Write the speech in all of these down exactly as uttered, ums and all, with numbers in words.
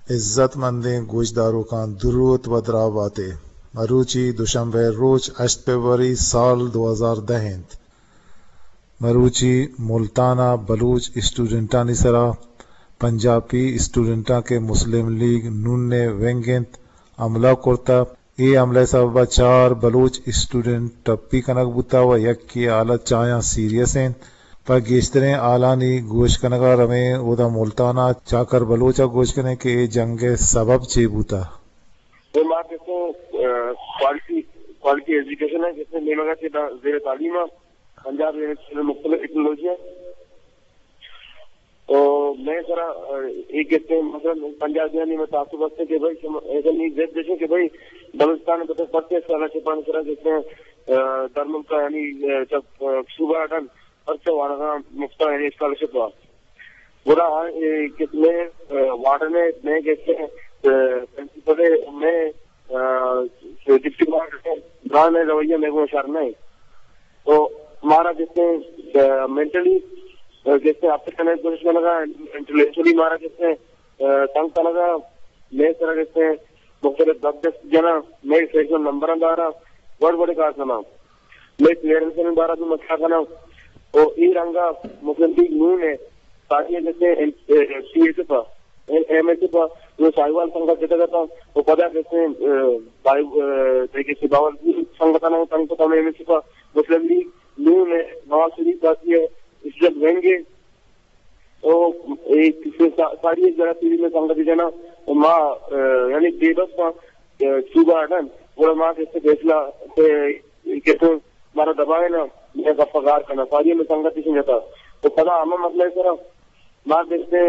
عزت مندیں گوشداروں کا درود و دراواتے مروچی دوشنبه روز هشت فروری سال دو ہزار دهند مروچی ملتانا بلوچ اسٹوڈنٹانی سرا پنجابی اسٹوڈنٹاں کے مسلم لیگ نون نے وینگنت عملہ کرتا ای عملے سبب چار بلوچ اسٹوڈنٹ ٹپی کنک بوتا و یک کی حالت چاہیاں سیریس ہیں پر گیشتریں آلانی گوش کنگا رمیں اودا ملتانا چاکر بلوچا گوش کنے کہ ای جنگ سبب چی بوتا تو ماں کہتے ہیں کوالٹی کوالٹی ایجوکیشن ہے جس میں نیمگا کے زیر تعلیم ہے پنجاب یونیورسٹی میں مختلف ٹیکنالوجی ہے. تو میں ذرا ایک کہتے ہیں مثلا پنجاب یعنی میں تعصب رکھتے کہ بھائی ایسا نہیں زید دیشیں کہ بھائی بلوچستان میں پڑھتے سالہ چپان سرا کہتے ہیں درمل کا یعنی جب صوبہ اٹھن پرچہ وارغا مفتہ یعنی اسکالرشپ ہوا برا کتنے وارڈ میں میں کہتے ہیں پرنسپل میں ڈپٹی بران ہے رویہ میں کو اشارنا ہے. تو ہمارا کہتے ہیں مینٹلی کہتے ہیں آپ سے کنیکٹ کرنے لگا انٹلیکچولی ہمارا کہتے ہیں تنگ کا لگا میں طرح کہتے ہیں مختلف دس دس جنا میں سیکشن نمبر دارا بڑے بڑے کارنامہ میں کلیئرنس بارہ بھی مسئلہ کرنا تو ای رنگا مسلم لیگ نون ہے تاکہ کہتے ہیں C S P M S P جو سائیوال سنگھا دیتا کرتا وہ پتا کہتے ہیں باول سنگھتنا تنگ پتا میں ایم ایس پا مسلم لیگ نون ہے نواز شریف باقی ہے اس جب رہیں گے تو ساری جگہ ٹی وی میں سنگت دینا ماں یعنی بے بس ماں صوبہ اٹھن وہ ماں کہتے فیصلہ کہتے ہمارا دبا ہے نا میں کا پگار کرنا ساری میں سنگت نہیں جاتا تو پتا ہمیں مسئلہ ہے سر ماں دیکھتے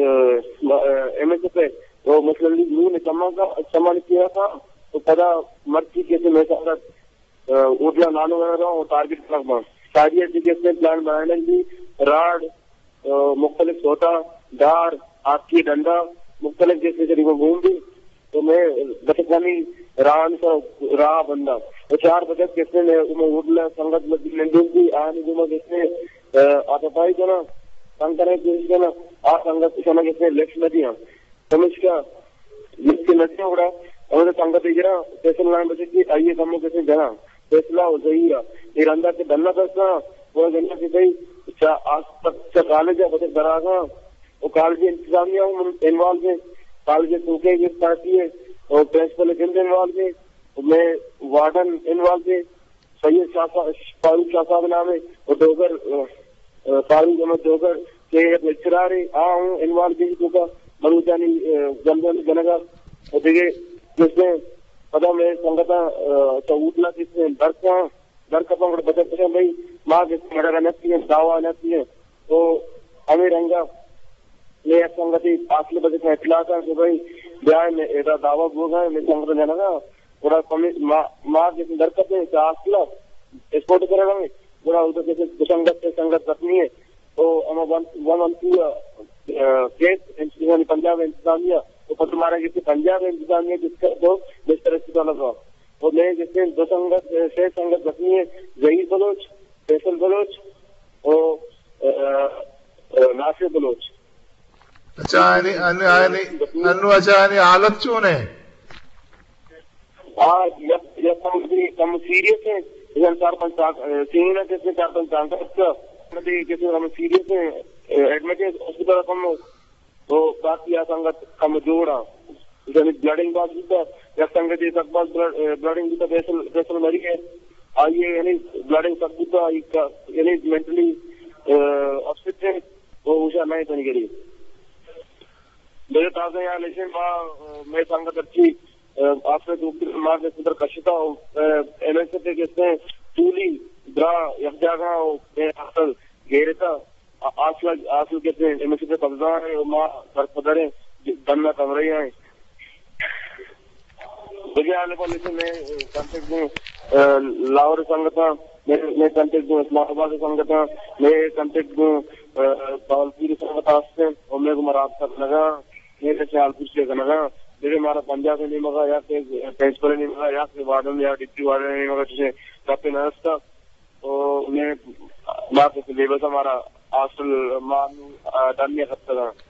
ایم ایس پہ وہ مسلم لیگ نون نے کما کا استعمال کیا تھا تو پتا مرچی کہتے میں سنگت اردو نانو بنا رہا ہوں ٹارگیٹ رکھ ماں ساری ایجوکیشنل پلان بنانے کی راڈ مختلف سوٹا ڈار آپ کی ڈنڈا مختلف جیسے طریقوں گھوم دی تو میں بچکانی ران کا راہ بندہ وہ چار بجے کیسے میں اردو سنگت میں دی آنے گھوما کیسے آپ بھائی جو نا تنگ کرنے کی کوشش کرنا آپ سنگت سنا کیسے لیکس ندیاں سمجھ کا لکھ کے ندیاں اڑا اور سنگت گرا فیصل لائن بچے کی آئیے سمو کیسے جنا فیصلہ ہو صحیح ہے یہ اندر سے ڈلنا کرتا وہ جنا کہ بھائی کالج ہے بچے دراغا وہ کالج انتظامیہ انوالو ہے کالج سوکھے کی پارٹی ہے اور پرنسپل جلد انوالو ہے میں وارڈن انوالو ہے سید شاہ فاروق شاہ صاحب نام ہے اور ڈوگر فاروق احمد ڈوگر کے لیکچرار ہے آ ہوں انوالو بھی تو کا بلوچانی جنگل جنگا اور دیکھے جس میں پتا میں سنگتا چوٹلا جس میں در کا در کا پنکھ بچے پچھے بھائی ماں جس میں میرا نتی ہے دعویٰ نتی ہے تو ہمیں رنگا میں سنگتی آخری بچے کا اطلاع تھا کہ بھائی بیاہ میں ایسا دعویٰ بو گئے میں سنگت جانا گا پورا ماں جس میں در کرتے ہیں آخلا اسپورٹ کرے گا پورا ادھر جیسے سنگت سے سنگت رکھنی ہے تو ہمیں one one two case Punjab انتظامیہ تو پتہ مارا کہ پنجاب انتظامیہ جس کا تو جس طرح سے لگا اور میں جیسے دو سنگت سے سنگت رکھنی ہے ظہیر بلوچ فیصل بلوچ اور ناصر بلوچ. اچھا انو اچھا حالت چون ہے ہاں یہ کم سیریس ہے چار پانچ سین ہے جیسے چار پانچ کا جیسے ہم سیریس ہے ایڈمٹ ہے ہاسپٹل کم تو باقی آ سنگت کم جوڑا بلڈنگ باز بھی تھا یا سنگت اقبال بلڈنگ بھی تھا فیصل فیصل مری ہے آئیے یعنی بلڈنگ سب بھی تھا یعنی مینٹلی اپسٹ ہے وہ ہوشیار نہیں تو نہیں کری میرے تازہ یہاں لیکن میں سنگت اچھی آپ سے ماں کے صدر کشتا ایم ایس پہ کہتے ہیں چولی درا یکجاگا اصل گھیرتا آصل آصل کہتے ہیں ایم ایس پہ قبضہ ہے ماں گھر پدر ہے بننا کم رہی ہیں مجھے آنے پر لیکن میں کانٹیکٹ دوں لاہور سنگتا میں کانٹیکٹ دوں اسلام آباد سنگتا میں کانٹیکٹ دوں باولپور سنگتا سے اور میرے کو مرابطہ لگا میرے سیالپور سے لگا میرے ہمارا پنجاب میں نہیں مگا یا پرنسپل نہیں مگا یا وارڈن یا ڈپٹی وارڈن نہیں مگا جسے کافی نرس تھا تو میں بات سلیبس ہمارا ہاسٹل مان ڈالنے خطہ تھا